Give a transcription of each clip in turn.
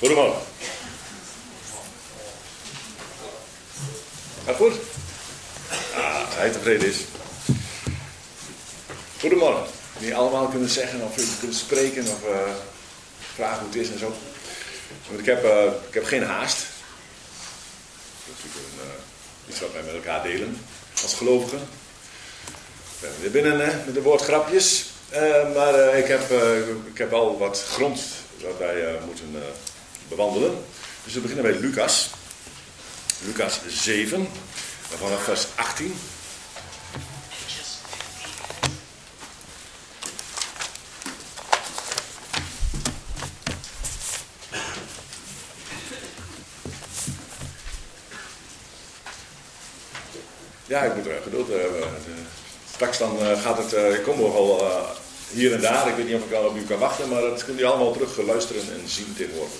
Goedemorgen. Gaat goed? Als hij tevreden is. Goedemorgen. Niet allemaal kunnen zeggen of kunnen spreken of vragen hoe het is en zo. Want ik heb geen haast. Dat is natuurlijk iets wat wij met elkaar delen als gelovigen. We zijn weer binnen met de woordgrapjes. Maar ik heb al wat grond wat wij moeten bewandelen. Dus we beginnen bij Lucas. Lucas 7, vanaf vers 18. Ja, ik moet er geduld hebben. Straks dan gaat het, ik kom nogal hier en daar. Ik weet niet of ik al op u kan wachten, maar dat kunt u allemaal terug luisteren en zien tegenwoordig.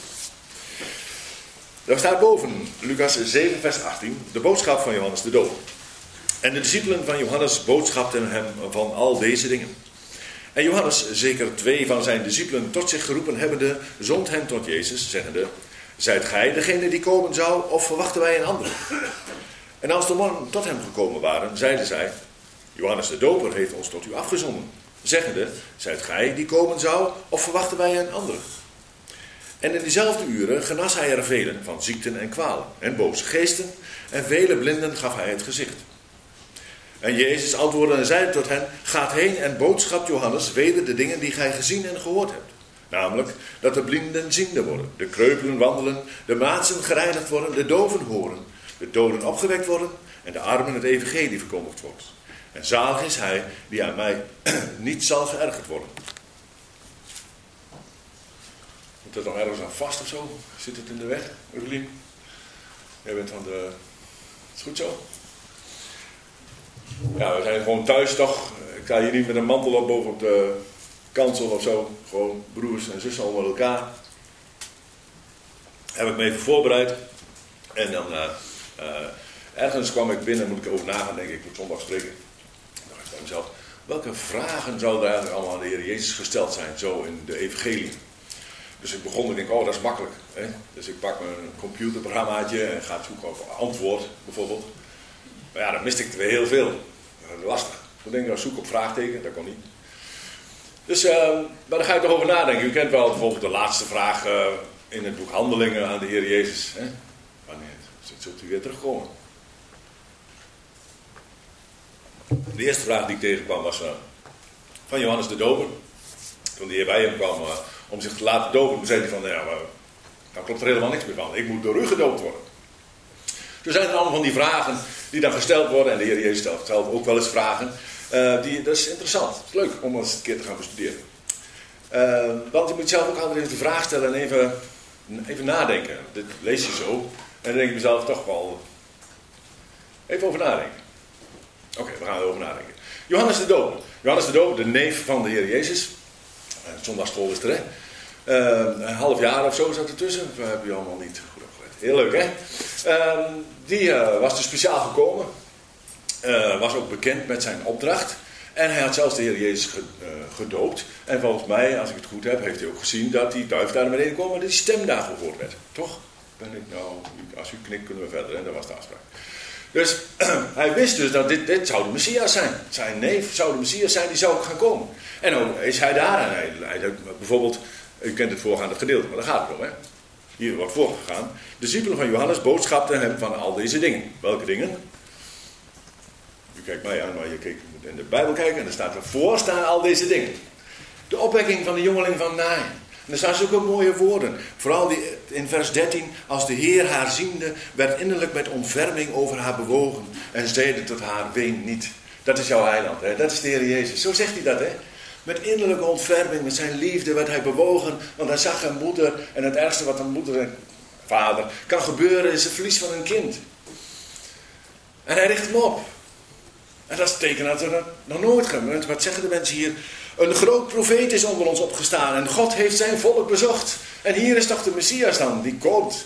Daar staat boven, Lucas 7 vers 18, de boodschap van Johannes de Doper. En de discipelen van Johannes boodschapten hem van al deze dingen. En Johannes, zeker 2 van zijn discipelen tot zich geroepen hebbende, zond hen tot Jezus, zeggende: zijt gij degene die komen zou, of verwachten wij een andere? En als de mannen tot hem gekomen waren, zeiden zij: Johannes de Doper heeft ons tot u afgezonden, zeggende: zijt gij die komen zou, of verwachten wij een andere? En in diezelfde uren genas hij er velen van ziekten en kwalen en boze geesten, en vele blinden gaf hij het gezicht. En Jezus antwoordde en zeide tot hen: gaat heen en boodschapt Johannes weder de dingen die gij gezien en gehoord hebt. Namelijk dat de blinden ziende worden, de kreupelen wandelen, de maatsen gereinigd worden, de doven horen, de doden opgewekt worden en de armen het evangelie verkondigd wordt. En zalig is hij die aan mij niet zal geërgerd worden. Moet er nog ergens aan vast of zo? Zit het in de weg, Urlien? Jij bent van de... Is het goed zo? Ja, we zijn gewoon thuis toch. Ik sta hier niet met een mantel op boven op de kansel of zo. Gewoon broers en zussen onder elkaar. Heb ik me even voorbereid. En dan ergens kwam ik binnen, moet ik over nagaan, denk ik moet zondag spreken. Dan dacht ik bij mezelf, welke vragen zouden er eigenlijk allemaal aan de Heer Jezus gesteld zijn, zo in de evangelie? Dus ik begon te denken, oh dat is makkelijk. Hè? Dus ik pak mijn computerprogrammaatje en ga zoeken op antwoord bijvoorbeeld. Maar ja, dan miste ik er weer heel veel. Lastig. Toen denk ik, zoek op vraagteken, dat kon niet. Dus, maar daar ga je toch over nadenken. U kent wel bijvoorbeeld de laatste vraag in het boek Handelingen aan de Heer Jezus. Hè? Wanneer zult u weer terugkomen? De eerste vraag die ik tegenkwam was van Johannes de Doper. Toen de Heer bij hem kwam om zich te laten dopen, toen zei hij van, ja, maar daar klopt er helemaal niks meer van. Ik moet door u gedoopt worden. Toen zijn er allemaal van die vragen die dan gesteld worden. En de Heer Jezus stelt ook wel eens vragen. Dat is interessant. Het is leuk om eens een keer te gaan bestuderen. Want je moet zelf ook altijd even de vraag stellen en even nadenken. Dit lees je zo. En dan denk je mezelf toch wel even over nadenken. Oké, we gaan erover nadenken. Johannes de Doper. Johannes de Doper, de neef van de Heer Jezus. Zondagschool is er, hè. Een half jaar of zo zat ertussen. Dat heb je allemaal niet goed opgelet. Heel leuk, hè. Die was dus speciaal gekomen. Was ook bekend met zijn opdracht. En hij had zelfs de Heer Jezus gedoopt. En volgens mij, als ik het goed heb, heeft hij ook gezien dat die duif daar naar beneden kwam en dat die stem daar gehoord werd. Toch? Als u knikt kunnen we verder, hè? Dat was de afspraak. Dus hij wist dus dat dit zou de Messias zijn. Zijn neef zou de Messias zijn, die zou ook gaan komen. En ook is hij daar. En hij bijvoorbeeld, u kent het voorgaande gedeelte, maar daar gaat het om. Hè? Hier wordt voorgegaan. De discipelen van Johannes boodschapten hem van al deze dingen. Welke dingen? U kijkt mij aan, maar je moet in de Bijbel kijken en er staat ervoor staan al deze dingen. De opwekking van de jongeling van Nain. En er staan zulke mooie woorden. Vooral in vers 13. Als de Heer haar ziende, werd innerlijk met ontferming over haar bewogen. En zeide tot haar, ween niet. Dat is jouw heiland, hè? Dat is de Heer Jezus. Zo zegt hij dat, hè? Met innerlijke ontferming, met zijn liefde werd hij bewogen. Want hij zag een moeder. En het ergste wat een moeder en vader kan gebeuren is het verlies van een kind. En hij richt hem op. En dat is het teken dat er nog nooit gebeurt. Wat zeggen de mensen hier? Een groot profeet is onder ons opgestaan. En God heeft zijn volk bezocht. En hier is toch de Messias dan, die komt.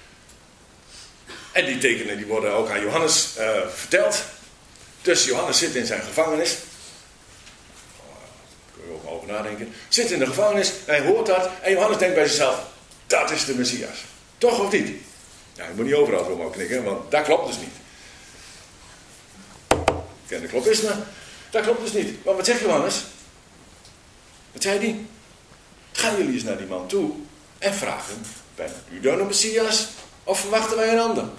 En die tekenen die worden ook aan Johannes verteld. Dus Johannes zit in zijn gevangenis. Daar kun je ook over nadenken. Zit in de gevangenis, hij hoort dat. En Johannes denkt bij zichzelf. dat is de Messias. Toch of niet? Ja, je moet niet overal zo maar knikken, want dat klopt dus niet. Ken de klopisme? Dat klopt dus niet. Maar wat zegt Johannes? Wat zei hij? Gaan jullie eens naar die man toe en vragen, ben u dan een Messias of verwachten wij een ander?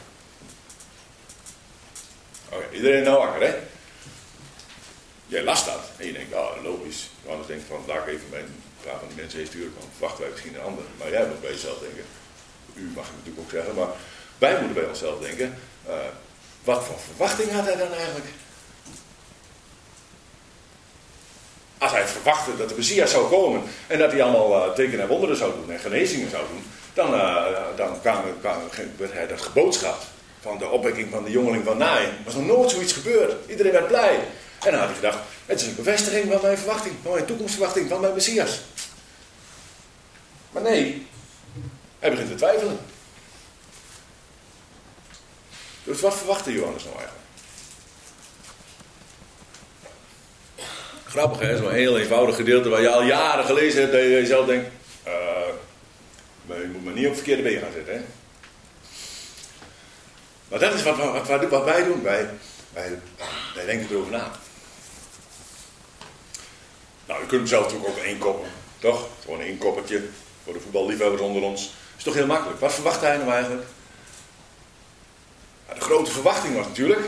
Oké, iedereen nou wakker, hè? Jij las dat en je denkt, oh, logisch. Johannes denkt van, laat ik even een paar van die mensen heen sturen, dan verwachten wij misschien een ander. Maar jij moet bij jezelf denken, u mag het natuurlijk ook zeggen, maar wij moeten bij onszelf denken, wat voor verwachting had hij dan eigenlijk? Als hij verwachtte dat de Messias zou komen en dat hij allemaal tekenen en wonderen zou doen en genezingen zou doen, dan werd hij dat geboodschap van de opwekking van de jongeling van Nain. Er was nog nooit zoiets gebeurd. Iedereen werd blij. En dan had hij gedacht, het is een bevestiging van mijn verwachting, van mijn toekomstverwachting, van mijn Messias. Maar nee, hij begint te twijfelen. Dus wat verwachtte Johannes nou eigenlijk? Grappig, hè? Zo'n heel eenvoudig gedeelte waar je al jaren gelezen hebt, dat je jezelf denkt, maar je moet me niet op verkeerde been gaan zitten, hè? Maar dat is wat wij doen. Wij denken erover na. Nou, je kunt hem zelf natuurlijk ook inkoppen, toch? Gewoon een inkoppertje voor de voetballiefhebbers onder ons. Is toch heel makkelijk. Wat verwacht hij nou eigenlijk? Nou, de grote verwachting was natuurlijk...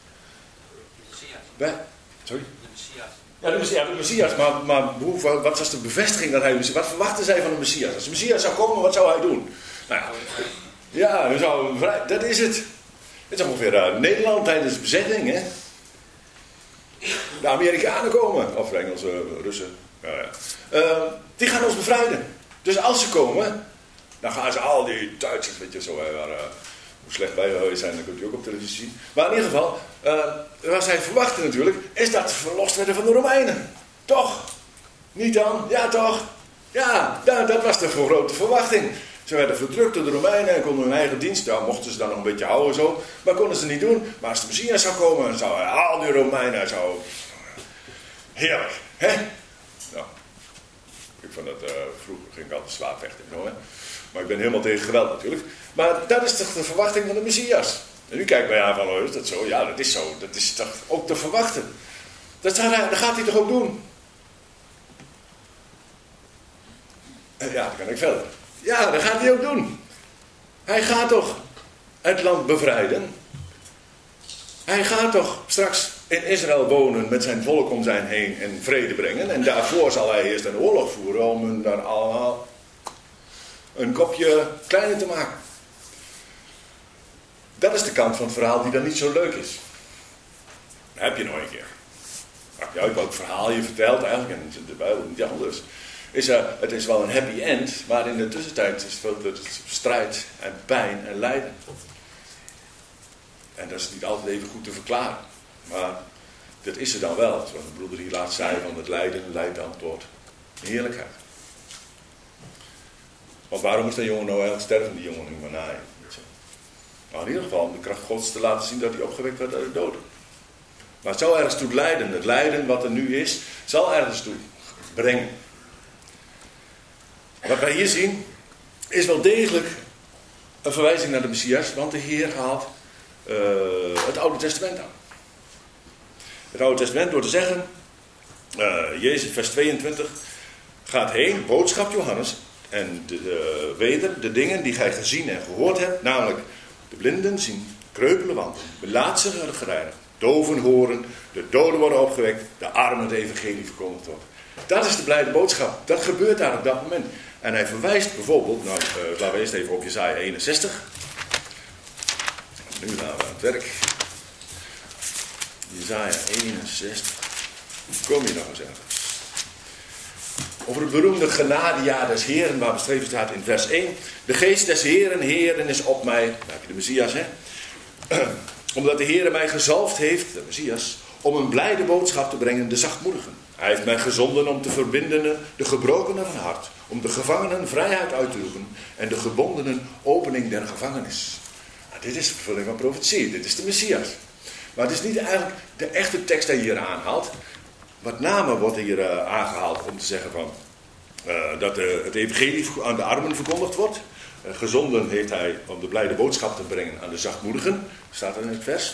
Sorry? Ja, de Messias, maar wat was de bevestiging dat hij... Wat verwachten zij van de Messias? Als de Messias zou komen, wat zou hij doen? Nou ja, dat is het. Het is ongeveer Nederland tijdens de bezetting, hè? De Amerikanen komen, of de Engelsen, Russen. Die gaan ons bevrijden. Dus als ze komen, dan gaan ze al die Duitsers, weet je, zo hoe slecht wij geweest zijn, dan kunt u ook op televisie zien. Maar in ieder geval, wat zij verwachten natuurlijk, is dat ze verlost werden van de Romeinen. Toch? Niet dan? Ja, toch? Ja, dat was de grote verwachting. Ze werden verdrukt door de Romeinen en konden hun eigen dienst, nou, mochten ze dan nog een beetje houden zo, maar konden ze niet doen. Maar als de Messias zou komen, dan zou al die Romeinen heerlijk, hè? Nou, ik vond dat vroeger ging ik altijd zwaar vechten, hè? Maar ik ben helemaal tegen geweld natuurlijk. Maar dat is toch de verwachting van de Messias. En nu kijkt mij aan van, oh, is dat zo? Ja, dat is zo. Dat is toch ook te verwachten. Dat gaat hij toch ook doen? Ja, dan kan ik verder. Ja, dat gaat hij ook doen. Hij gaat toch het land bevrijden. Hij gaat toch straks in Israël wonen met zijn volk om zijn heen en vrede brengen. En daarvoor zal hij eerst een oorlog voeren om hen dan allemaal een kopje kleiner te maken. Dat is de kant van het verhaal die dan niet zo leuk is. Dat heb je nog een keer. Maakt niet uit welk verhaal je vertelt eigenlijk, en de Bijbel niet anders. Het is wel een happy end, maar in de tussentijd is veel strijd en pijn en lijden. En dat is niet altijd even goed te verklaren. Maar dat is er dan wel. Zoals de broeder hier laatst zei, van het lijden leidt dan tot heerlijkheid. Want waarom moest dat jongen nou eigenlijk sterven, die jongen van Nain? Nou, in ieder geval om de kracht Gods te laten zien dat hij opgewekt werd uit de doden. Maar het zal ergens toe leiden. Het lijden wat er nu is, zal ergens toe brengen. Wat wij hier zien, is wel degelijk een verwijzing naar de Messias, want de Heer haalt het Oude Testament aan. Het Oude Testament door te zeggen, Jezus vers 22, gaat heen, boodschap Johannes, en weder de dingen die gij gezien en gehoord hebt, namelijk de blinden zien, kreupelen wandelen, belaatsen worden gereinigd, doven horen, de doden worden opgewekt, de armen het evangelie verkondigd wordt. Dat is de blijde boodschap. Dat gebeurt daar op dat moment. En hij verwijst bijvoorbeeld, laten we eerst even op Jesaja 61. Nu gaan we aan het werk. Jesaja 61. Kom je nog eens ergens. Over het beroemde genadejaar des Heren, waar beschreven staat in vers 1. De geest des Heren is op mij. Daar heb je de Messias, hè. Omdat de Heere mij gezalfd heeft, de Messias, om een blijde boodschap te brengen, de zachtmoedigen. Hij heeft mij gezonden om te verbinden de gebrokenen van hart, om de gevangenen vrijheid uit te roepen en de gebondenen opening der gevangenis. Nou, dit is de vervulling van profetie, dit is de Messias. Maar het is niet eigenlijk de echte tekst die hier aanhaalt. Met name wordt hier aangehaald om te zeggen van, dat het evangelie aan de armen verkondigd wordt. Gezonden heeft hij om de blijde boodschap te brengen aan de zachtmoedigen. Staat er in het vers.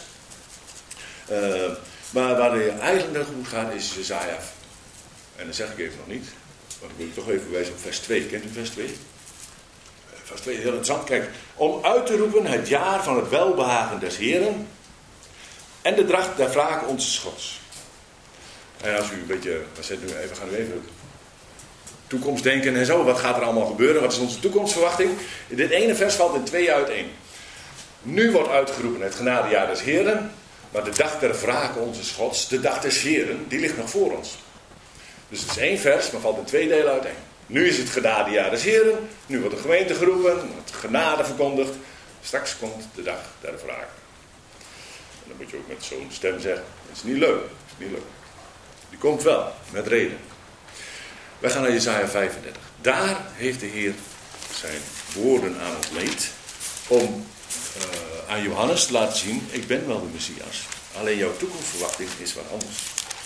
Maar waar hij eigenlijk naar goed gaat is Jesaja. En dat zeg ik even nog niet. Want ik moet toch even wijzen op vers 2. Kent u vers 2? Vers 2 is heel interessant. Kijk, om uit te roepen het jaar van het welbehagen des Heren. En de dracht der wraak onze Gods. En als u een beetje, we gaan nu even toekomst denken en zo. Wat gaat er allemaal gebeuren? Wat is onze toekomstverwachting? Dit ene vers valt in 2 uiteen. Nu wordt uitgeroepen het genadejaar des Heren. Maar de dag der wraak onze Gods, de dag des Heren, die ligt nog voor ons. Dus het is 1 vers, maar valt in 2 delen uiteen. Nu is het genadejaar des Heren. Nu wordt de gemeente geroepen. Het genade verkondigd. Straks komt de dag der wraak. En dan moet je ook met zo'n stem zeggen. Dat is niet leuk. Dat is niet leuk. Die komt wel, met reden. Wij gaan naar Jesaja 35. Daar heeft de Heer zijn woorden aan ontleend. Om aan Johannes te laten zien. Ik ben wel de Messias. Alleen jouw toekomstverwachting is wat anders.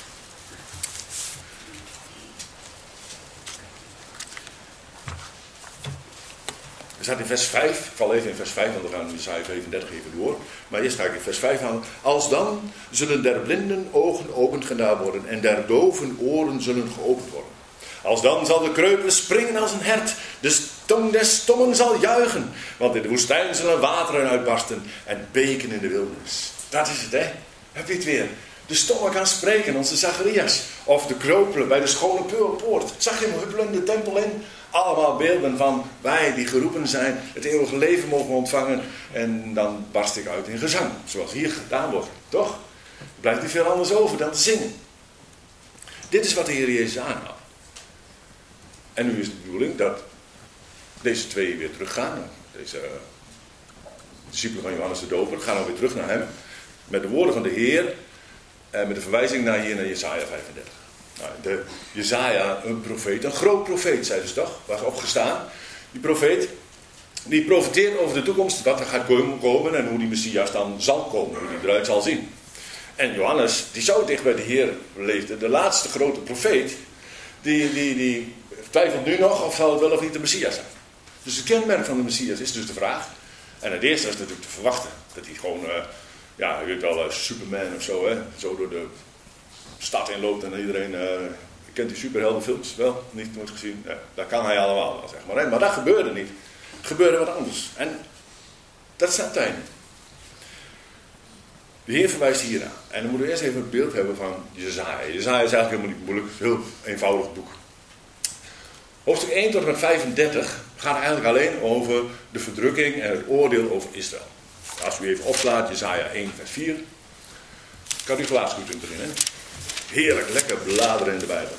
Er staat in vers 5, ik val even in vers 5, want we gaan Jesaja 35 even door. Maar eerst ga ik in vers 5 aan. Alsdan zullen der blinden ogen opengedaan worden en der doven oren zullen geopend worden. Alsdan zal de kreupele springen als een hert, de tong des stommen zal juichen. Want in de woestijn zullen wateren uitbarsten en beken in de wildernis. Dat is het, hè? Heb je het weer? De stomme kan spreken, onze Zacharias. Of de kreupelen bij de schone poort. Zag je hem huppelen de tempel in? Allemaal beelden van wij die geroepen zijn, het eeuwige leven mogen ontvangen. En dan barst ik uit in gezang. Zoals hier gedaan wordt. Toch? Er blijft niet veel anders over dan te zingen. Dit is wat de Heer Jezus aanhaalt. En nu is de bedoeling dat deze 2 weer teruggaan. Deze discipelen van Johannes de Doper gaan dan weer terug naar hem. Met de woorden van de Heer. En met de verwijzing naar Jesaja 35. Nou, Jesaja, een profeet, een groot profeet, zeiden ze toch, was opgestaan. Die profeet, die profeteert over de toekomst, wat er gaat komen en hoe die Messias dan zal komen, hoe die eruit zal zien. En Johannes, die zo dicht bij de Heer leefde, de laatste grote profeet, die twijfelt nu nog of zal het wel of niet de Messias zijn. Dus het kenmerk van de Messias is dus de vraag. En het eerste is natuurlijk te verwachten, dat hij gewoon, je weet wel, Superman of zo, hè, zo door de stad inloopt en iedereen kent die superheldenfilms wel, niet nooit gezien. Ja, dat kan hij allemaal wel, zeg maar. Maar dat gebeurde niet. Er gebeurde wat anders. En dat staat het einde. De Heer verwijst hier aan. En dan moeten we eerst even het beeld hebben van Jesaja. Jesaja is eigenlijk helemaal niet moeilijk. Het is een heel eenvoudig boek. Hoofdstuk 1 tot en met 35 gaat eigenlijk alleen over de verdrukking en het oordeel over Israël. Als u even opslaat, Jesaja 1 vers 4. Kan u glaasgoed in beginnen. Heerlijk, lekker bladeren in de Bijbel.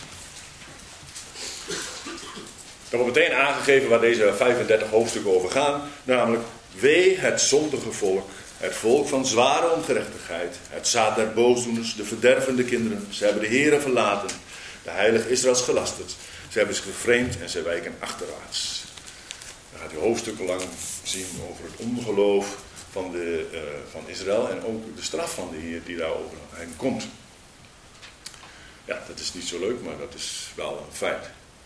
Er wordt meteen aangegeven waar deze 35 hoofdstukken over gaan. Namelijk, wee het zondige volk. Het volk van zware ongerechtigheid. Het zaad der boosdoeners, de verdervende kinderen. Ze hebben de Heere verlaten. De heilige Israëls gelasterd. Ze hebben zich gevreemd en ze wijken achterwaarts. Dan gaat u hoofdstukken lang zien over het ongeloof van Israël. En ook de straf van de Heer die daar over hen komt. Ja, dat is niet zo leuk, maar dat is wel een feit.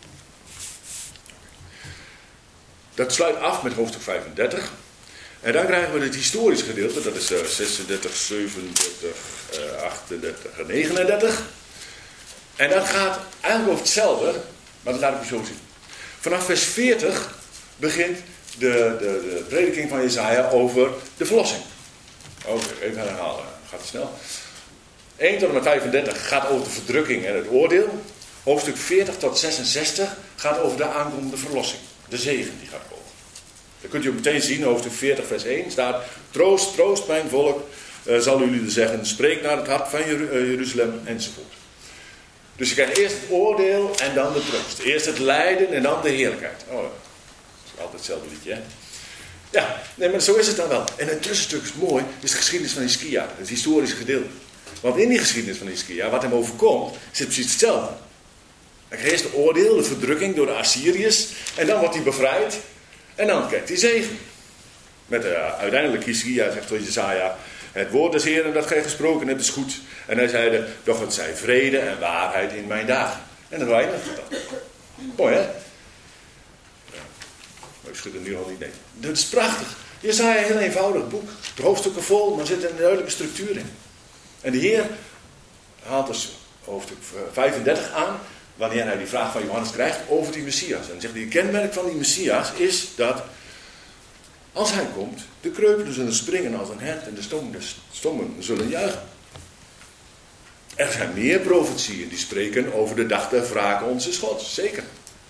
Dat sluit af met hoofdstuk 35. En dan krijgen we het historische gedeelte. Dat is 36, 37, 38 en 39. En dat gaat eigenlijk over hetzelfde. Maar dat laat ik u zo zien. Vanaf vers 40 begint de prediking van Jesaja over de verlossing. Oké, even herhalen. Gaat het snel. 1 tot en met 35 gaat over de verdrukking en het oordeel. Hoofdstuk 40 tot 66 gaat over de aankomende verlossing. De zegen die gaat komen. Dan kunt u ook meteen zien, hoofdstuk 40 vers 1 staat: troost, troost mijn volk, zal jullie zeggen, spreek naar het hart van Jeruzalem enzovoort. Dus je krijgt eerst het oordeel en dan de troost. Eerst het lijden en dan de heerlijkheid. Oh, dat is altijd hetzelfde liedje, hè? Ja, nee, maar zo is het dan wel. En een tussenstuk is mooi, is de geschiedenis van Hiskia, het historische gedeelte. Want in die geschiedenis van Hiskia, wat hem overkomt, zit precies hetzelfde. Dan krijg je eerst de oordeel, de verdrukking door de Assyriërs. En dan wordt hij bevrijd. En dan krijgt hij zegen. Met uiteindelijk Hiskia zegt tot Jesaja: het woord des Heeren dat gij gesproken hebt is goed. En hij zeide: doch het zij vrede en waarheid in mijn dagen. En dat eindigt het dan. Mooi, hè? Ja. Maar ik schud het nu al niet. Nee. Dat is prachtig. Jesaja, een heel eenvoudig boek. De hoofdstukken vol, maar er zit een duidelijke structuur in. En de Heer haalt dus hoofdstuk 35 aan, wanneer hij die vraag van Johannes krijgt over die Messias. En dan zegt hij, het kenmerk van die Messias is dat, als hij komt, de kreupelen zullen springen als een hert en de stommen zullen juichen. Er zijn meer profetieën die spreken over de dag der wrake onze Gods, zeker.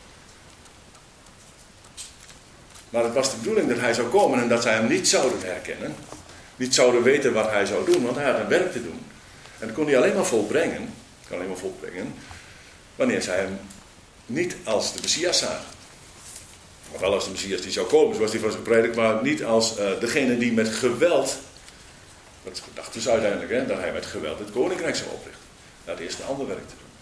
Maar het was de bedoeling dat hij zou komen en dat zij hem niet zouden herkennen. Niet zouden weten wat hij zou doen, want hij had een werk te doen. En dat kon hij alleen maar volbrengen, wanneer zij hem niet als de Messias zagen. Maar wel als de Messias die zou komen, zoals die was gepredikt, maar niet als degene die met geweld, dat dachten ze uiteindelijk, hè, dat hij met geweld het koninkrijk zou oprichten. Dat is een ander werk te doen.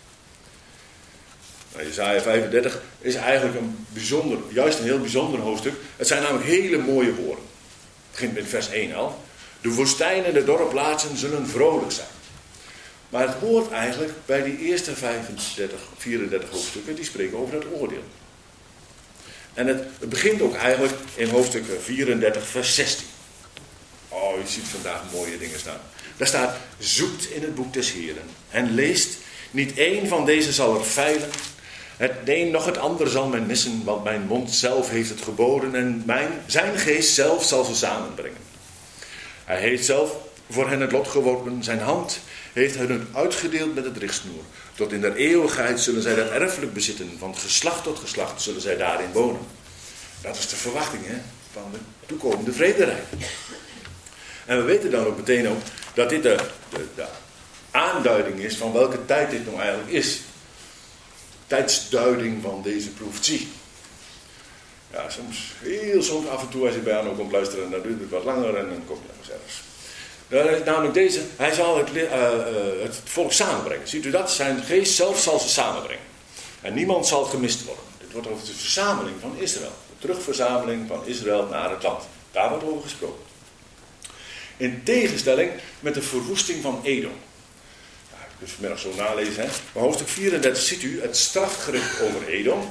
Nou, Jesaja 35 is eigenlijk juist een heel bijzonder hoofdstuk. Het zijn namelijk hele mooie woorden. Het begint met vers 1 al. De woestijnen en de dorre plaatsen zullen vrolijk zijn. Maar het hoort eigenlijk bij die eerste 34 hoofdstukken, die spreken over het oordeel. En het begint ook eigenlijk in hoofdstuk 34 vers 16. Oh, je ziet vandaag mooie dingen staan. Daar staat, zoekt in het boek des Heeren en leest, niet één van deze zal er feilen. Het een noch het ander zal men missen, want mijn mond zelf heeft het geboden en zijn geest zelf zal ze samenbrengen. Hij heeft zelf voor hen het lot geworpen, zijn hand heeft hen het uitgedeeld met het richtsnoer. Tot in der eeuwigheid zullen zij dat erfelijk bezitten, van geslacht tot geslacht zullen zij daarin wonen. Dat is de verwachting, hè, van de toekomende vrederijk. En we weten dan ook meteen ook dat dit de aanduiding is van welke tijd dit nou eigenlijk is. Tijdsduiding van deze profetie. Ja, soms af en toe als je bij Anno komt luisteren, dan duurt het wat langer en dan kom je nog eens ergens. Namelijk deze, hij zal het volk samenbrengen. Ziet u dat? Zijn geest zelf zal ze samenbrengen. En niemand zal gemist worden. Dit wordt over de verzameling van Israël. De terugverzameling van Israël naar het land. Daar wordt over gesproken. In tegenstelling met de verwoesting van Edom. Ja, je kunt vanmiddag zo nalezen. Hè? Maar hoofdstuk 34 ziet u het strafgericht over Edom.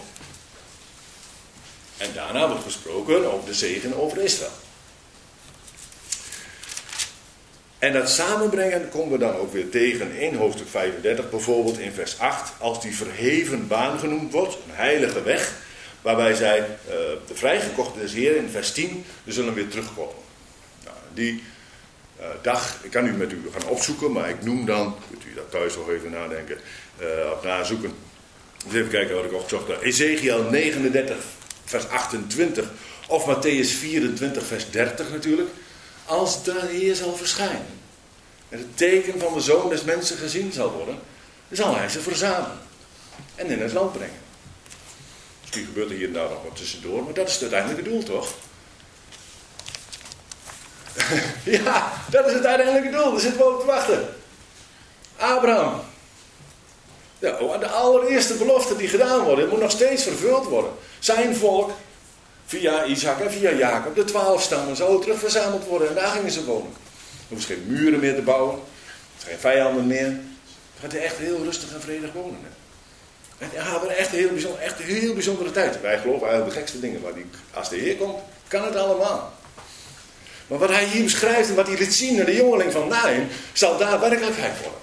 En daarna wordt gesproken over de zegen over Israël. En dat samenbrengen komen we dan ook weer tegen in hoofdstuk 35. Bijvoorbeeld in vers 8. Als die verheven baan genoemd wordt. Een heilige weg. Waarbij zij de vrijgekochten des Heeren in vers 10. Die zullen weer terugkomen. Nou, die dag, ik kan nu met u gaan opzoeken. Maar ik noem dan, kunt u dat thuis nog even nadenken. Of nazoeken. Dus even kijken wat ik opgezocht heb. Ezekiel 39 vers 28. Of Matthäus 24 vers 30 natuurlijk. Als de Heer zal verschijnen. En het teken van de Zoon des Mensen gezien zal worden. Dan zal hij ze verzamelen. En in het land brengen. Misschien gebeurt er hier en daar nog wat tussendoor. Maar dat is het uiteindelijke doel, toch? Ja, dat is het uiteindelijke doel. Daar zitten we op te wachten. Abraham. Ja, de allereerste belofte die gedaan wordt. Moet nog steeds vervuld worden. Zijn volk. Via Isaac en via Jacob. De 12 stammen zouden terug verzameld worden. En daar gingen ze wonen. Er hoeven geen muren meer te bouwen. Er zijn geen vijanden meer. Dan gaat hij echt heel rustig en vredig wonen. Hè? En dan hebben we echt een heel bijzondere tijd. Wij geloven eigenlijk de gekste dingen. Maar als de Heer komt, kan het allemaal. Maar wat hij hier beschrijft en wat hij liet zien naar de jongeling van Naïm, zal daar werkelijkheid worden.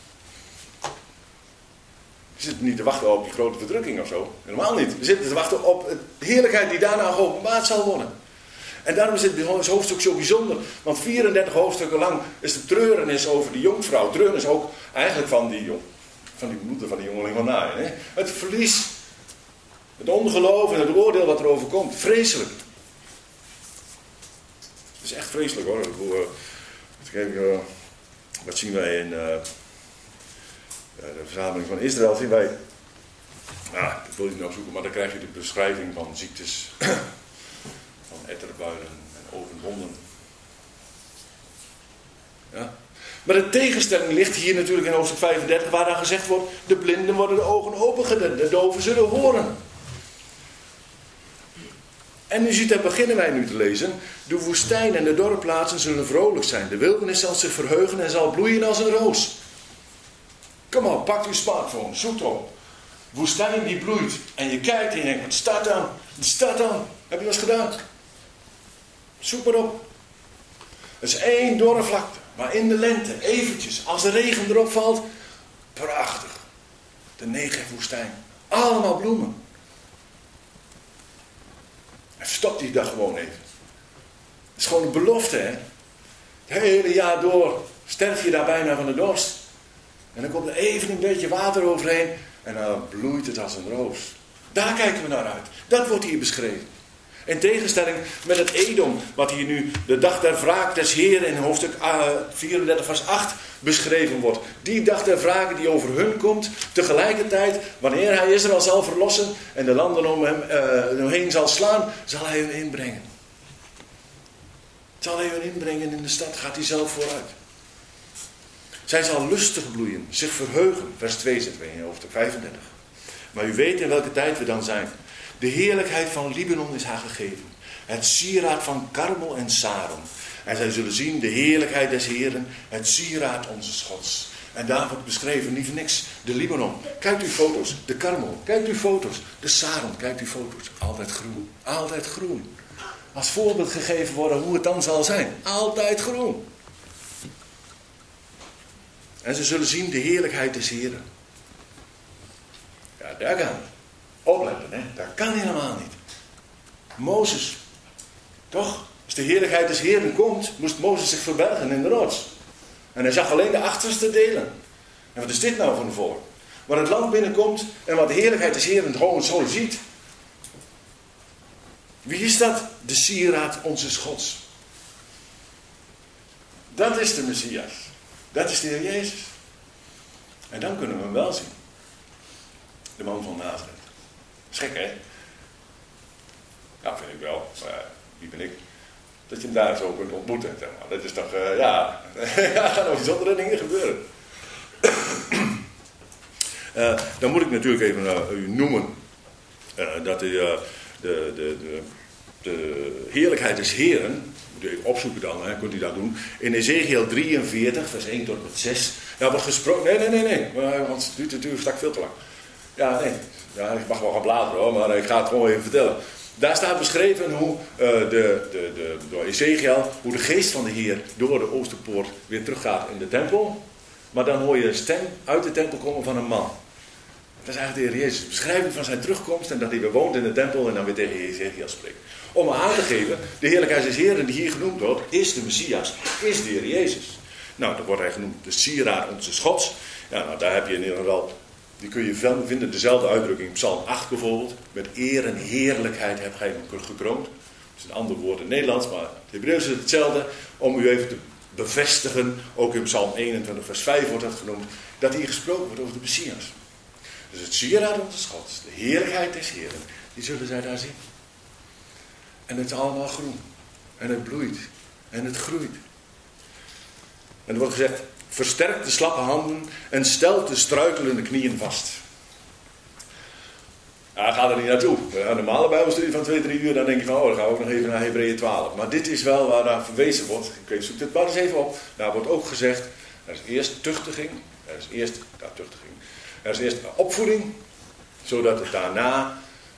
We zitten niet te wachten op die grote verdrukking of zo. Helemaal niet. We zitten te wachten op de heerlijkheid die daarna geopenbaard zal worden. En daarom is dit hoofdstuk zo bijzonder. Want 34 hoofdstukken lang is de treurenis over die jonkvrouw. Treurenis ook eigenlijk van die moeder van die jongeling van Naïm. Het verlies. Het ongeloof en het oordeel wat er overkomt. Vreselijk. Het is echt vreselijk hoor. Wat zien wij in de verzameling van Israël? Zien wij, dat wil je nou zoeken, maar dan krijg je de beschrijving van ziektes, van etterbuien en openwonden. Ja. Maar de tegenstelling ligt hier natuurlijk in hoofdstuk 35, waar dan gezegd wordt, de blinden worden de ogen opengedaan, de doven zullen horen. En u ziet, daar beginnen wij nu te lezen. De woestijn en de dorre plaatsen zullen vrolijk zijn. De wildernis zal zich verheugen en zal bloeien als een roos. Kom op, pak uw smartphone, zoek op. woestijn die bloeit. En je kijkt en je denkt, wat staat dan? Wat staat dan? Heb je dat eens gedaan? Zoek maar op. Het is één dorre vlakte. Maar in de lente, eventjes, als de regen erop valt, prachtig. De Negev-woestijn. Allemaal bloemen. En stop die dag gewoon even. Het is gewoon een belofte, hè. Het hele jaar door sterf je daar bijna van de dorst. En dan komt er even een beetje water overheen. En dan bloeit het als een roos. Daar kijken we naar uit. Dat wordt hier beschreven. In tegenstelling met het Edom, wat hier nu de dag der wraak des Heeren in hoofdstuk 34 vers 8 beschreven wordt. Die dag der wraak die over hun komt, tegelijkertijd, wanneer hij Israël zal verlossen en de landen om hem heen zal slaan, zal hij hen inbrengen. Zal hij hen inbrengen in de stad, gaat hij zelf vooruit. Zij zal lustig bloeien, zich verheugen, vers 2 zitten we in hoofdstuk 35. Maar u weet in welke tijd we dan zijn. De heerlijkheid van Libanon is haar gegeven. Het sieraad van Karmel en Saron. En zij zullen zien de heerlijkheid des Heeren. Het sieraad onze Gods. En daar wordt beschreven niet voor niks. De Libanon. Kijkt u foto's. De Karmel. Kijkt u foto's. De Saron. Kijkt u foto's. Altijd groen. Altijd groen. Als voorbeeld gegeven worden hoe het dan zal zijn. Altijd groen. En ze zullen zien de heerlijkheid des Heeren. Ja, daar gaan we. Opletten, hè? Dat kan helemaal niet. Mozes, toch? Als de heerlijkheid des Heeren komt, moest Mozes zich verbergen in de rots. En hij zag alleen de achterste delen. En wat is dit nou voor een volk? Waar het land binnenkomt en wat de heerlijkheid des Heeren gewoon zo ziet. Wie is dat? De sieraad onze Gods. Dat is de Messias. Dat is de Heer Jezus. En dan kunnen we hem wel zien. De man van Nazareth. Schrik, hè? Ja, vind ik wel. Maar wie ben ik? Dat je hem daar zo kunt ontmoeten. Zeg maar. Dat is toch, ja. Er gaan nog bijzondere dingen gebeuren. Dan moet ik natuurlijk even u noemen. Dat de heerlijkheid des Heren. Moet u even opzoeken dan, hè, kunt u dat doen. In Ezekiel 43, vers 1 tot met 6. Ja, wordt gesproken. Nee. Want het duurt natuurlijk straks veel te lang. Ja, nee. Ja, ik mag wel gaan bladeren hoor, maar ik ga het gewoon even vertellen. Daar staat beschreven hoe door Ezekiel, hoe de geest van de Heer door de Oosterpoort weer teruggaat in de tempel. Maar dan hoor je een stem uit de tempel komen van een man. Dat is eigenlijk de Heer Jezus. Beschrijving van zijn terugkomst en dat hij weer woont in de tempel en dan weer tegen Ezekiel spreekt. Om maar aan te geven, de heerlijkheid des Heeren die hier genoemd wordt, is de Messias, is de Heer Jezus. Nou, dan wordt hij genoemd de sieraad onze Gods. Ja, nou, daar heb je in ieder geval, die kun je vinden, dezelfde uitdrukking in Psalm 8 bijvoorbeeld. Met eer en heerlijkheid heb gij hem gekroond. Dat is een ander woord in het Nederlands, maar het Hebreeuws is hetzelfde. Om u even te bevestigen, ook in Psalm 21 vers 5 wordt dat genoemd, dat hier gesproken wordt over de Messias. Dus het sieraad onze Gods, de heerlijkheid des Heeren, die zullen zij daar zien. En het is allemaal groen. En het bloeit. En het groeit. En er wordt gezegd, versterkt de slappe handen en stelt de struikelende knieën vast. Ja, ga er niet naartoe. Een normale bijbelstudie van 2-3 uur, dan denk je van, dan gaan we ook nog even naar Hebreeën 12. Maar dit is wel waar daar verwezen wordt. Ik zoek dit maar eens even op. Daar wordt ook gezegd, er is eerst tuchtiging. Er is eerst opvoeding, zodat het daarna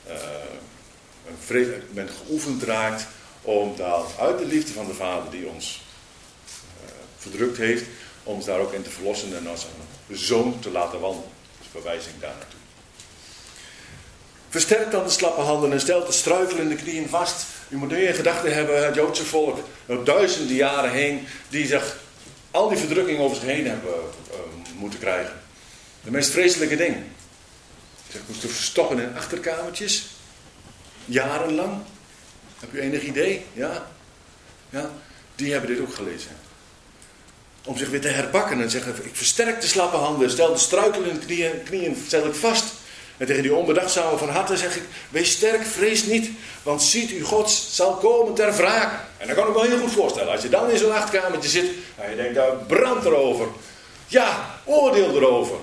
men geoefend raakt om daar uit de liefde van de Vader die ons verdrukt heeft, om ons daar ook in te verlossen en als een zoon te laten wandelen. Dus verwijzing daar naartoe. Versterkt dan de slappe handen en stelt de struikelende knieën vast. U moet nu in gedachten hebben, het Joodse volk, door duizenden jaren heen, die zich al die verdrukking over zich heen hebben moeten krijgen. De meest vreselijke dingen. Ze moesten verstoppen in achterkamertjes. Jarenlang. Heb u enig idee? Ja? Die hebben dit ook gelezen. Om zich weer te herpakken en zeggen, ik versterk de slappe handen, stel de struikelende knieën stel ik vast. En tegen die onbedachtzame van harte zeg ik, wees sterk, vrees niet, want ziet u, God zal komen ter wrake. En dat kan ik me heel goed voorstellen. Als je dan in zo'n achterkamertje zit en je denkt, daar brand erover. Ja, oordeel erover.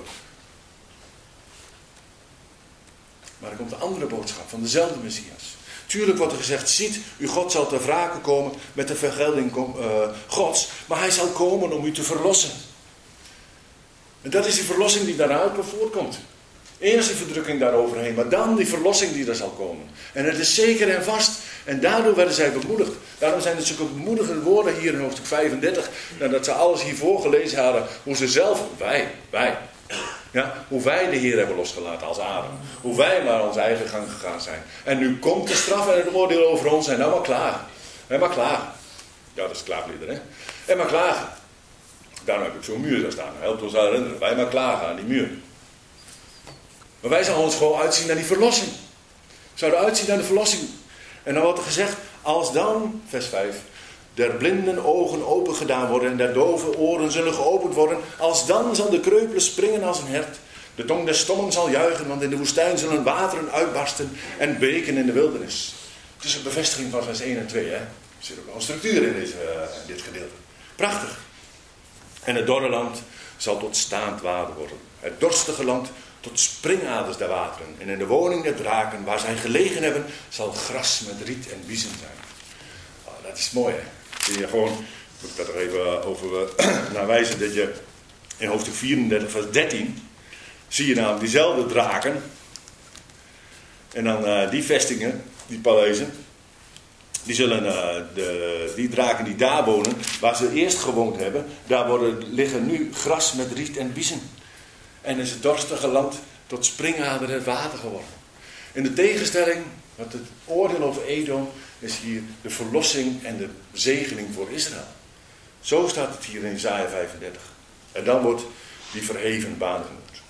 Maar er komt een andere boodschap van dezelfde Messias. Tuurlijk wordt er gezegd, ziet, uw God zal ter wrake komen met de vergelding Gods. Maar hij zal komen om u te verlossen. En dat is die verlossing die daaruit voortkomt. Eerst die verdrukking daaroverheen, maar dan die verlossing die er zal komen. En het is zeker en vast. En daardoor werden zij bemoedigd. Daarom zijn er zulke bemoedigende woorden hier in hoofdstuk 35. Nadat ze alles hiervoor gelezen hadden. Hoe ze zelf, wij. Ja, hoe wij de Heer hebben losgelaten als Adam. Hoe wij maar onze eigen gang gegaan zijn. En nu komt de straf en het oordeel over ons. En nou maar klagen. En maar klagen. Ja, dat is klaaglieder, hè. En maar klagen. Daarom heb ik zo'n muur daar staan. Helpt ons aan herinneren. Wij maar klagen aan die muur. Maar wij zouden ons gewoon uitzien naar die verlossing. We zouden uitzien naar de verlossing. En dan wordt er gezegd, als dan, vers 5, der blinden ogen open gedaan worden en der dove oren zullen geopend worden, als dan zal de kreupele springen als een hert. De tong des stommen zal juichen, want in de woestijn zullen wateren uitbarsten en beken in de wildernis. Het is een bevestiging van vers 1 en 2. Hè? Er zit ook nog een structuur in dit gedeelte. Prachtig. En het dorre land zal tot staand water worden. Het dorstige land tot springaders der wateren. En in de woning der draken, waar zij gelegen hebben, zal gras met riet en biezen zijn. Oh, dat is mooi, hè. Zie je gewoon, moet ik daar toch even over naar wijzen, dat je in hoofdstuk 34, vers 13, zie je namelijk diezelfde draken. En dan die vestingen, die paleizen, die zullen, die draken die daar wonen, waar ze eerst gewoond hebben, daar liggen nu gras met riet en biezen. En is het dorstige land tot springader het water geworden. In de tegenstelling, wat het oordeel over Edom, is hier de verlossing en de zegening voor Israël. Zo staat het hier in Jesaja 35. En dan wordt die verheven baan genoemd.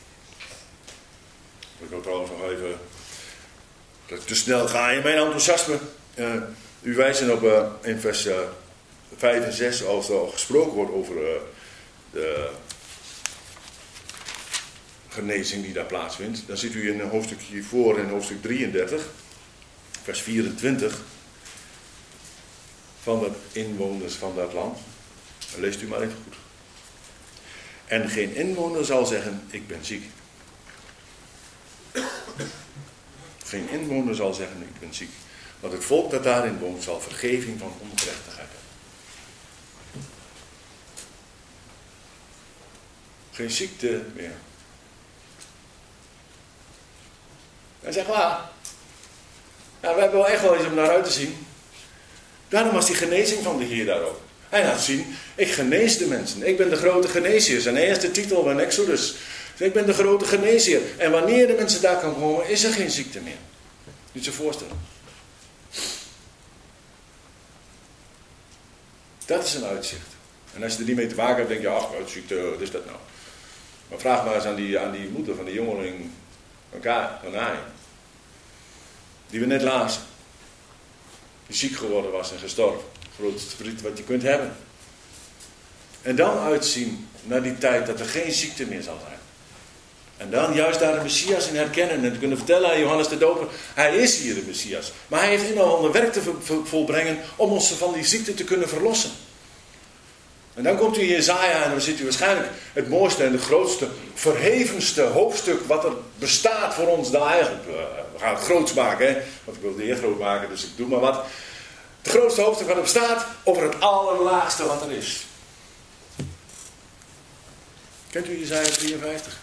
Ik wil trouwens nog even, dat ik te snel ga in mijn enthousiasme. U wijst op in vers 5 en 6, als er al gesproken wordt over de genezing die daar plaatsvindt. Dan ziet u in een hoofdstuk hiervoor, in hoofdstuk 33, vers 24, van de inwoners van dat land. Dan leest u maar even goed. En geen inwoner zal zeggen, ik ben ziek. Geen inwoner zal zeggen, ik ben ziek. Want het volk dat daarin woont zal vergeving van ongerechtigheid hebben. Geen ziekte meer. Hij zegt, waar? Ja, we hebben wel echt wel iets om naar uit te zien. Daarom was die genezing van de Heer daar ook. Hij laat zien, ik genees de mensen. Ik ben de grote geneesheer. Zijn eerste titel van Exodus. Ik ben de grote geneesheer. En wanneer de mensen daar kan komen, is er geen ziekte meer. Niet zo voorstellen. Dat is een uitzicht. En als je er niet mee te maken hebt, denk je, ach, ziekte, wat is dat nou? Maar vraag maar eens aan die moeder van de jongeling van Naai. Die we net lazen. Die ziek geworden was en gestorven. Het grootste verdriet wat je kunt hebben. En dan uitzien naar die tijd dat er geen ziekte meer zal zijn. En dan juist daar de Messias in herkennen. En te kunnen vertellen aan Johannes de Doper. Hij is hier de Messias. Maar hij heeft een ander werk te volbrengen. Om ons van die ziekte te kunnen verlossen. En dan komt u in Jesaja en dan ziet u waarschijnlijk het mooiste en de grootste, verhevenste hoofdstuk wat er bestaat voor ons dan eigenlijk. We gaan het groots maken, hè? Want ik wil de Heer groot maken, dus ik doe maar wat. Het grootste hoofdstuk wat er bestaat over het allerlaagste wat er is. Kent u Jesaja 53?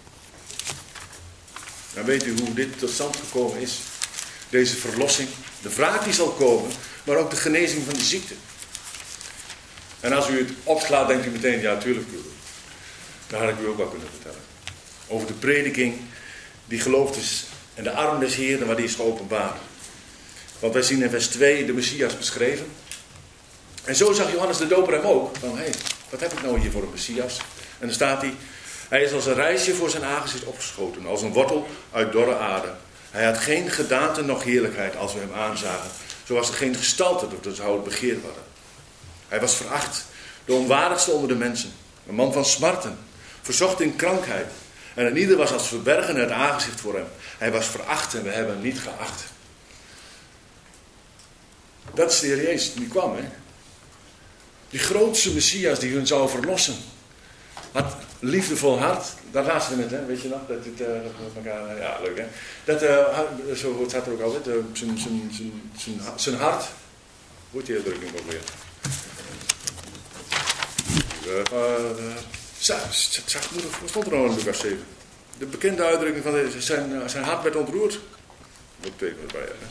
Dan weet u hoe dit tot stand gekomen is. Deze verlossing, de wraak die zal komen, maar ook de genezing van de ziekte. En als u het opslaat, denkt u meteen, ja, tuurlijk, dat had ik u ook wel kunnen vertellen. Over de prediking die geloofd is en de arm des Heeren, waar die is geopenbaard. Want wij zien in vers 2 de Messias beschreven. En zo zag Johannes de Doper hem ook. Van, hé, wat heb ik nou hier voor een Messias? En dan staat hij is als een rijsje voor zijn aangezicht opgeschoten, als een wortel uit dorre aarde. Hij had geen gedaante noch heerlijkheid als we hem aanzagen. Zo was er geen gestalte dat we zouden begeerd worden. Hij was veracht, de onwaardigste onder de mensen. Een man van smarten, verzocht in krankheid. En een ieder was als verbergen het aangezicht voor hem. Hij was veracht en we hebben hem niet geacht. Dat is de Heer Jezus die kwam, hè. Die grootste Messias die hun zou verlossen. Had liefdevol hart. Daar laatste net, hè, weet je nog? Dat elkaar, ja, leuk, hè. Dat, zo staat er ook altijd. Zijn hart. Hoe heet die uitdrukking ook weer? Zachtmoedig, wat stond er al in Lucas 7? De bekende uitdrukking van zijn hart werd ontroerd. Moet ik even erbij hebben.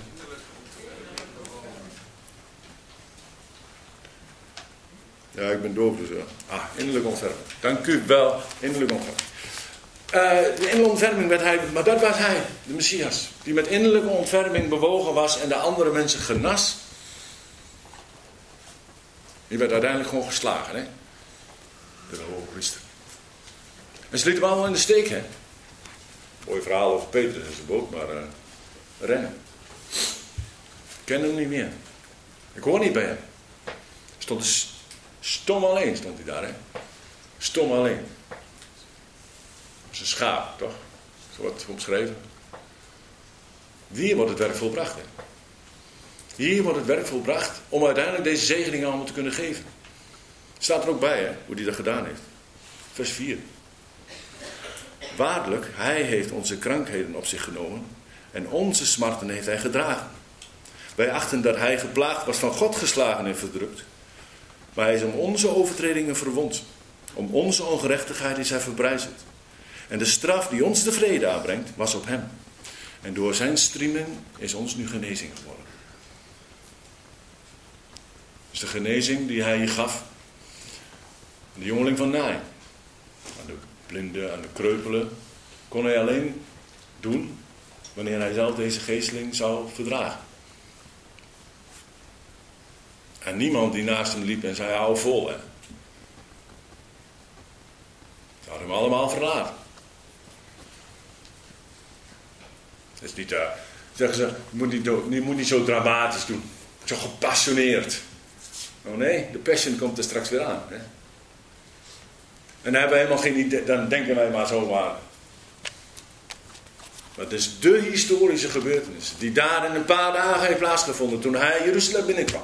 Ja, ik ben doof dus. Innerlijke ontferming. Dank u wel. Innerlijke ontferming. De innerlijke ontferming werd hij, maar dat was hij, de Messias. Die met innerlijke ontferming bewogen was en de andere mensen genas. Die werd uiteindelijk gewoon geslagen, hè? De hoge priester. En ze lieten hem allemaal in de steek, hè? Mooi verhaal over Peter en zijn boot, maar rennen. Ik ken hem niet meer. Ik hoor niet bij hem. Stond stom alleen, stond hij daar, hè? Stom alleen. Zijn schaap, toch? Zo wordt het omschreven. Hier wordt het werk volbracht, hè? Hier wordt het werk volbracht om uiteindelijk deze zegeningen allemaal te kunnen geven. Staat er ook bij, hè, hoe hij dat gedaan heeft. Vers 4. Waarlijk, hij heeft onze krankheden op zich genomen en onze smarten heeft hij gedragen. Wij achten dat hij geplaagd was, van God geslagen en verdrukt. Maar hij is om onze overtredingen verwond. Om onze ongerechtigheid is hij verbrijzeld. En de straf die ons de vrede aanbrengt, was op hem. En door zijn striemen is ons nu genezing geworden. Dus de genezing die hij hier gaf aan de jongeling van Nain, aan de blinden, aan de kreupelen, kon hij alleen doen wanneer hij zelf deze geesteling zou verdragen. En niemand die naast hem liep en zei, hou vol, hè. Ze hadden hem allemaal verlaten. Het is niet, zeggen ze, je moet niet zo dramatisch doen. Zo gepassioneerd. Oh nee, de passion komt er straks weer aan. Hè? En dan hebben we helemaal geen idee, dan denken wij maar zomaar. Maar het is de historische gebeurtenis die daar in een paar dagen heeft plaatsgevonden toen hij Jeruzalem binnenkwam.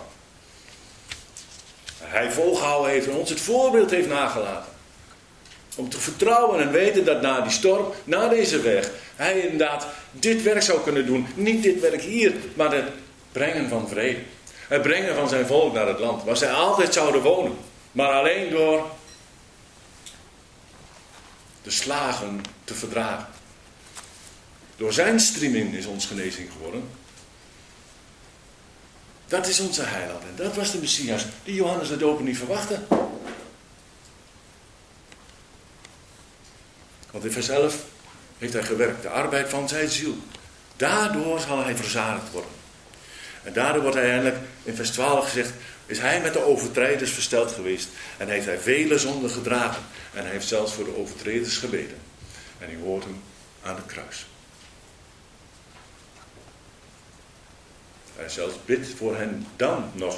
Hij volgehouden heeft en ons het voorbeeld heeft nagelaten. Om te vertrouwen en weten dat na die storm, na deze weg, hij inderdaad dit werk zou kunnen doen. Niet dit werk hier, maar het brengen van vrede. Het brengen van zijn volk naar het land, waar zij altijd zouden wonen. Maar alleen door de slagen te verdragen. Door zijn striemen is ons genezing geworden. Dat is onze heiland. En dat was de Messias die Johannes de Doper niet verwachtte. Want in vers 11 heeft hij gewerkt. De arbeid van zijn ziel. Daardoor zal hij verzadigd worden. En daardoor wordt hij eindelijk in vers 12 gezegd, is hij met de overtreders versteld geweest. En heeft hij vele zonden gedragen. En hij heeft zelfs voor de overtreders gebeden. En u hoort hem aan het kruis. Hij zelfs bidt voor hen dan nog.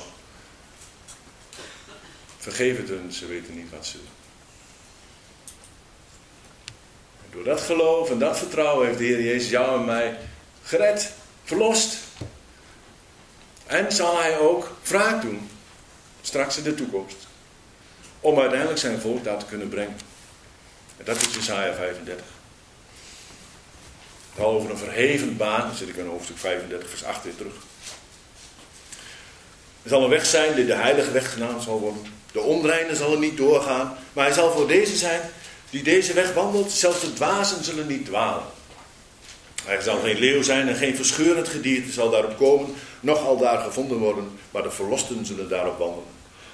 Vergeef het hun, ze weten niet wat ze doen. En door dat geloof en dat vertrouwen heeft de Heer Jezus jou en mij gered, verlost. En zal hij ook wraak doen, straks in de toekomst. Om uiteindelijk zijn volk daar te kunnen brengen. En dat is Jesaja 35. Het gaat over een verheven baan, dan zit ik in hoofdstuk 35 vers 8 weer terug. Er zal een weg zijn die de heilige weg genaamd zal worden. De onreine zal er niet doorgaan, maar hij zal voor deze zijn die deze weg wandelt. Zelfs de dwazen zullen niet dwalen. Hij zal geen leeuw zijn en geen verscheurend gedierte zal daarop komen, noch al daar gevonden worden, maar de verlosten zullen daarop wandelen.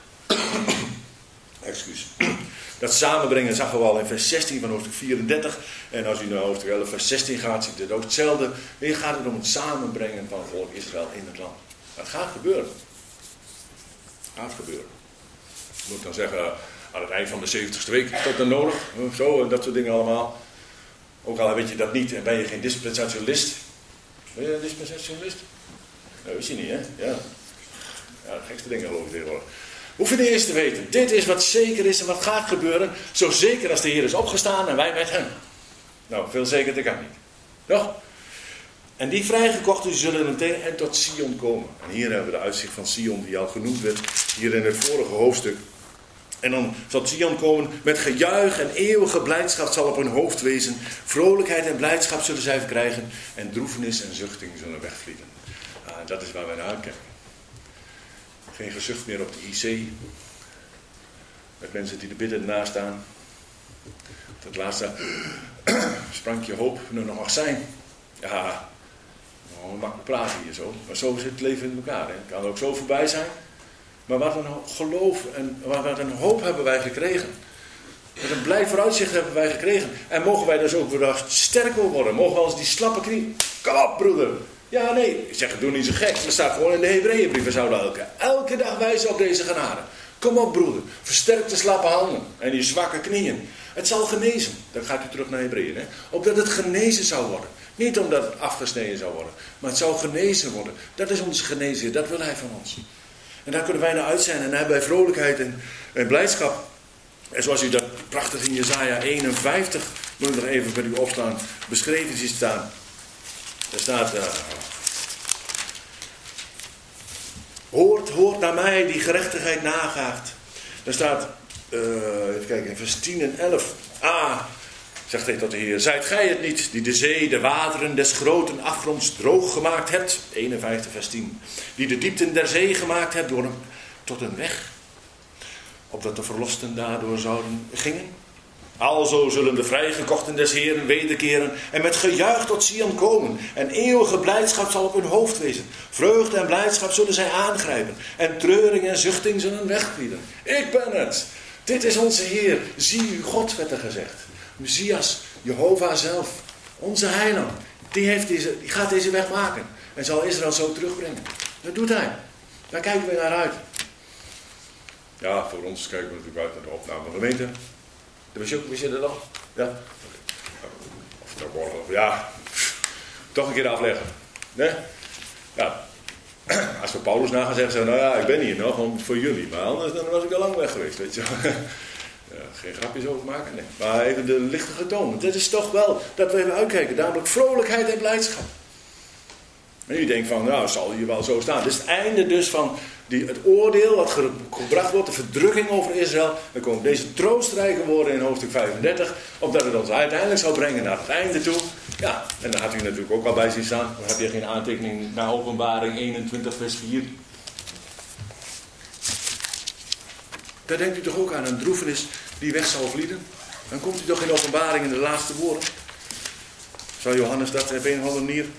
Excuus. Dat samenbrengen zagen we al in vers 16 van hoofdstuk 34. En als u naar hoofdstuk 11 vers 16 gaat, ziet het ook hetzelfde. Hier gaat het om het samenbrengen van het volk Israël in het land. Dat gaat gebeuren. Gaat gebeuren. Ik moet dan zeggen, aan het eind van de 70ste week is dat dan nodig. Zo, dat soort dingen allemaal. Ook al weet je dat niet en ben je geen dispensationalist. Ben je een dispensationalist? Dat wist je niet, hè? Ja. Ja, de gekste dingen geloof ik tegenwoordig. Hoef je niet eens te weten. Dit is wat zeker is en wat gaat gebeuren. Zo zeker als de Heer is opgestaan en wij met hem. Nou, veel zekerder kan niet. Toch? En die vrijgekochten zullen meteen en tot Sion komen. En hier hebben we de uitzicht van Sion die al genoemd werd. Hier in het vorige hoofdstuk. En dan zal Sion komen met gejuich en eeuwige blijdschap zal op hun hoofd wezen. Vrolijkheid en blijdschap zullen zij verkrijgen. En droefenis en zuchting zullen wegvliegen. Dat is waar wij naar uitkijken. Geen gezucht meer op de IC. Met mensen die er binnen naast staan. Het laatste. sprankje hoop er nog mag zijn. Ja, makkelijk praten hier zo. Maar zo zit het leven in elkaar. Hè. Het kan ook zo voorbij zijn. Maar wat een geloof en wat een hoop hebben wij gekregen. Met een blij vooruitzicht hebben wij gekregen. En mogen wij dus ook weer sterker worden. Mogen we ons die slappe knie... Kom op, broeder. Ja, nee. Ik zeg, doe niet zo gek. Dat staat gewoon in de Hebreeënbrief. We zouden elke dag wijzen op deze genade. Kom op, broeder. Versterk de slappe handen. En die zwakke knieën. Het zal genezen. Dan gaat u terug naar Hebreeën. Hè? Opdat het genezen zou worden. Niet omdat het afgesneden zou worden. Maar het zou genezen worden. Dat is onze genezer. Dat wil hij van ons. En daar kunnen wij naar uit zijn. En daar hebben wij vrolijkheid en blijdschap. En zoals u dat prachtig in Jesaja 51, moet ik nog even bij u opslaan, beschreven ziet staan. Daar staat, hoort naar mij die gerechtigheid nagaagt. Daar staat, even kijken, in vers 10 en 11. Zegt hij tot de Heer, zijt gij het niet, die de zee, de wateren des groten afgronds droog gemaakt hebt. 51 vers 10. Die de diepten der zee gemaakt hebt tot een weg. Opdat de verlosten daardoor gingen. Alzo zullen de vrijgekochten des Heeren wederkeren en met gejuich tot Sion komen. En eeuwige blijdschap zal op hun hoofd wezen. Vreugde en blijdschap zullen zij aangrijpen. En treuring en zuchting zullen wegvlieden. Ik ben het. Dit is onze Heer. Zie u God, werd er gezegd. Messias, Jehovah zelf. Onze heiland. Die gaat deze weg maken. En zal Israël zo terugbrengen. Dat doet hij. Daar kijken we naar uit. Ja, voor ons kijken we natuurlijk uit naar de opname van de gemeente. De bezoek, wie zit er nog? Ja? Of dat morgen, ja. Toch een keer afleggen. Nee? Ja. Als we Paulus na gaan zeggen, nou ja, ik ben hier nog voor jullie. Maar anders dan was ik al lang weg geweest, weet je wel. Ja, geen grapjes over maken, nee. Maar even de lichtige toon. Dit is toch wel dat we even uitkijken. Namelijk vrolijkheid en blijdschap. En u denkt van, nou, zal hier wel zo staan. Dit is het einde dus van het oordeel wat gebracht wordt, de verdrukking over Israël. Dan komen deze troostrijke woorden in hoofdstuk 35, opdat het ons uiteindelijk zal brengen naar het einde toe. Ja, en daar had u natuurlijk ook al bij zien staan. Dan heb je geen aantekening naar Openbaring 21 vers 4. Daar denkt u toch ook aan een droefenis die weg zal vlieden? Dan komt u toch in Openbaring in de laatste woorden. Zou Johannes dat op een of andere manier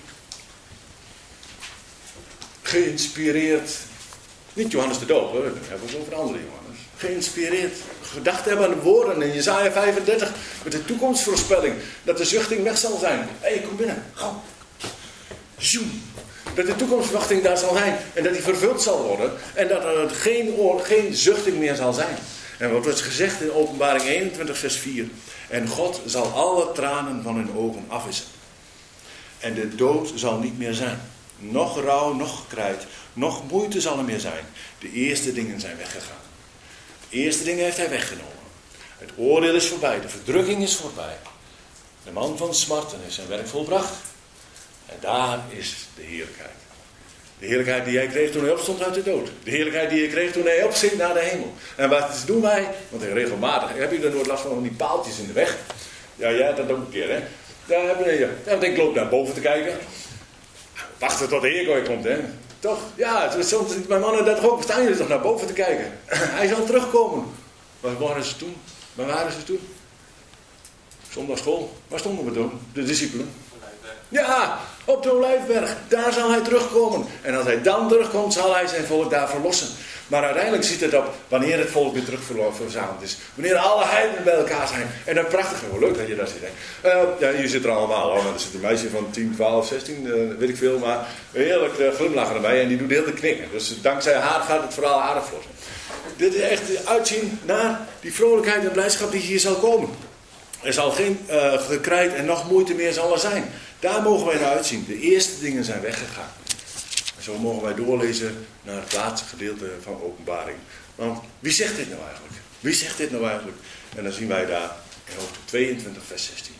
geïnspireerd, niet Johannes de Doper, dan hebben we het over een andere Johannes, geïnspireerd, gedacht hebben aan de woorden in Jesaja 35, met de toekomstvoorspelling, dat de zuchting weg zal zijn. Hé, kom binnen, gauw. Zoom. Dat de toekomstverwachting daar zal zijn, en dat die vervuld zal worden, en dat er geen zuchting meer zal zijn. En wat wordt gezegd in Openbaring 21 vers 4, en God zal alle tranen van hun ogen afwissen. En de dood zal niet meer zijn. Nog rouw, nog krijt, nog moeite zal er meer zijn. De eerste dingen zijn weggegaan. De eerste dingen heeft hij weggenomen. Het oordeel is voorbij, de verdrukking is voorbij. De man van smarten is zijn werk volbracht. En daar is de heerlijkheid. De heerlijkheid die hij kreeg toen hij opstond uit de dood. De heerlijkheid die hij kreeg toen hij opzinkt naar de hemel. En wat doen wij? Want regelmatig, heb je er nooit last van die paaltjes in de weg? Ja, jij hebt dat ook een keer, hè? Ja, ik loop naar boven te kijken. Wachten tot de Heer komt, hè. Toch? Ja, soms, mijn mannen dat ook. Staan jullie toch naar boven te kijken? Hij zal terugkomen. Waar waren ze toen? Waar waren ze toen? Zondagschool. Waar stonden we toen? De discipelen. Ja, op de Olijfberg. Daar zal hij terugkomen. En als hij dan terugkomt, zal hij zijn volk daar verlossen. Maar uiteindelijk ziet het op wanneer het volk weer terug verzameld is. Wanneer alle heidenen bij elkaar zijn. En dan prachtig. Wel leuk dat je daar zit. Ja, hier zit er allemaal. Er zit een meisje van 10, 12, 16, weet ik veel. Maar heerlijk glimlachen erbij. En die doet heel te knikken. Dus dankzij haar gaat het verhaal aardig vlot. Dit is echt uitzien naar die vrolijkheid en blijdschap die hier zal komen. Er zal geen gekrijt en nog moeite meer zal er zijn. Daar mogen wij naar uitzien. De eerste dingen zijn weggegaan. En zo mogen wij doorlezen naar het laatste gedeelte van Openbaring. Want wie zegt dit nou eigenlijk? Wie zegt dit nou eigenlijk? En dan zien wij daar in hoofdstuk 22 vers 16.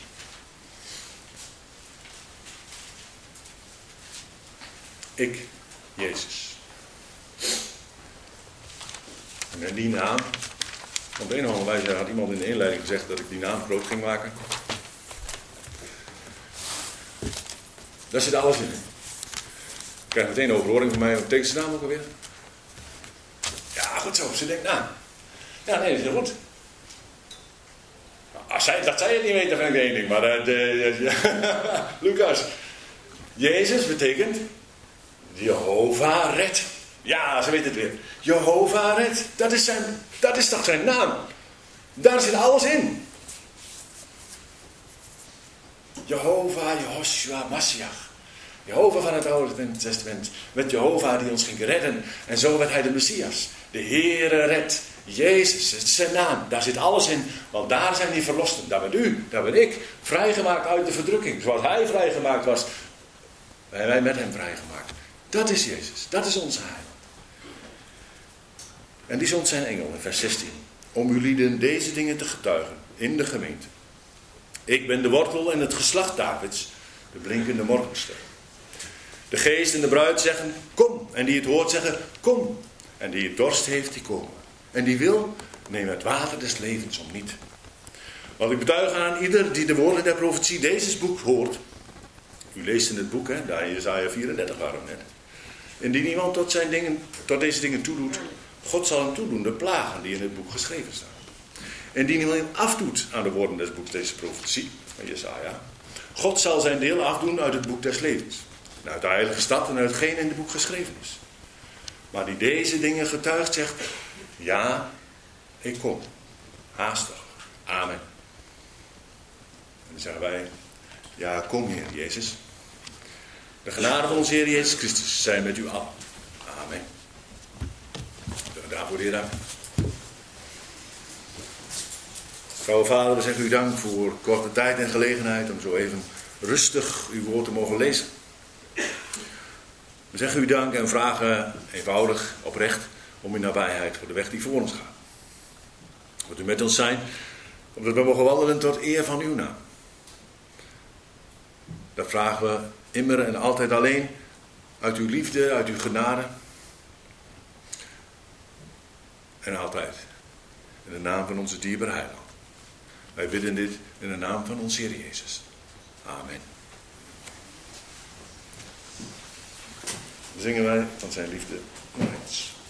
Ik, Jezus. En in die naam, op de een of andere wijze had iemand in de inleiding gezegd dat ik die naam groot ging maken. Daar zit alles in. Ik krijg meteen een overhoring van mij. Wat betekent zijn naam ook alweer? Ja, goed zo. Ze denkt na. Ja, nee, dat is heel goed. Nou, dat zij het niet weten, vind ik één ding. Maar Lucas. Jezus betekent Jehovah redt. Ja, ze weten het weer. Jehovah redt. Dat is toch zijn naam. Daar zit alles in. Jehovah, Jehoshua, Mashiach. Jehovah van het Oude Testament. Met Jehovah die ons ging redden. En zo werd hij de Messias. De Heere redt. Jezus, het is zijn naam. Daar zit alles in. Want daar zijn die verlosten. Daar bent u, daar ben ik. Vrijgemaakt uit de verdrukking. Zoals hij vrijgemaakt was. Wij met hem vrijgemaakt. Dat is Jezus. Dat is onze heil. En die zond zijn engel in vers 16. Om ulieden deze dingen te getuigen. In de gemeente. Ik ben de wortel en het geslacht Davids. De blinkende morgenster. De geest en de bruid zeggen, kom. En die het hoort zeggen, kom. En die het dorst heeft, die komen. En die wil, neem het water des levens om niet. Want ik betuig aan ieder die de woorden der profetie deze boek hoort. U leest in het boek, hè, daar in Jesaja 34 waren we net. Indien iemand tot deze dingen toedoet, God zal hem toedoen de plagen die in het boek geschreven staan. Indien iemand hem afdoet aan de woorden des boeks deze profetie, van Jesaja. God zal zijn deel afdoen uit het boek des levens. En uit de heilige stad en uit hetgeen in het boek geschreven is. Maar die deze dingen getuigt zegt, ja, ik kom. Haastig. Amen. En dan zeggen wij, ja, kom Heer Jezus. De genade van onze Heer Jezus Christus zijn met u allen. Amen. Daarvoor de Heer. Vrouw Vader, we zeggen u dank voor korte tijd en gelegenheid om zo even rustig uw woord te mogen lezen. We zeggen u dank en vragen eenvoudig, oprecht, om uw nabijheid voor de weg die voor ons gaat. Wilt u met ons zijn, omdat we mogen wandelen tot eer van uw naam. Dat vragen we immer en altijd alleen uit uw liefde, uit uw genade. En altijd in de naam van onze dierbare heiland. Wij bidden dit in de naam van onze Heer Jezus. Amen. Dan zingen wij van zijn liefde nog eens.